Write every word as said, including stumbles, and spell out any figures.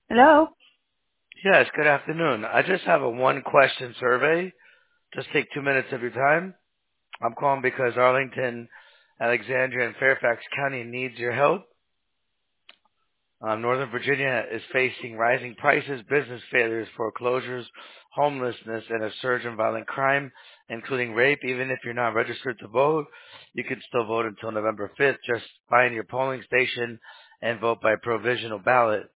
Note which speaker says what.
Speaker 1: Hello?
Speaker 2: Yes, good afternoon. I just have a one question survey. Just take two minutes of your time. I'm calling because Arlington, Alexandria, and Fairfax County needs your help. Um, Northern Virginia is facing rising prices, business failures, foreclosures, homelessness, and a surge in violent crime, including rape. Even if you're not registered to vote, you can still vote until November fifth. Just find your polling station and vote by provisional ballot.